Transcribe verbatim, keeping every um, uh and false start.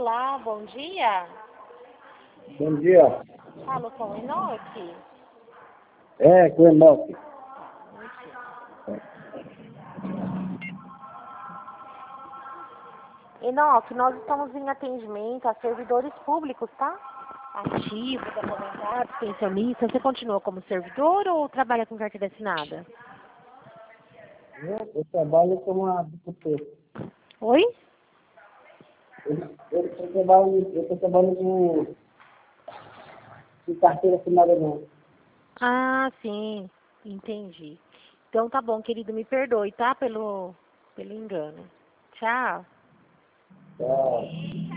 Olá, bom dia. Bom dia. Falo com o Enoque? É, com o Enoque. Enoque, nós estamos em atendimento a servidores públicos, tá? Ativos, aposentados, pensionistas. Você continua como servidor ou trabalha com carteira assinada? Eu, eu trabalho como advogado. Oi? Eu, eu, eu trabalho, eu tô trabalhando com, com carteira assinada não. Ah, sim. Entendi. Então tá bom, querido. Me perdoe, tá? Pelo, pelo engano. Tchau. Tá.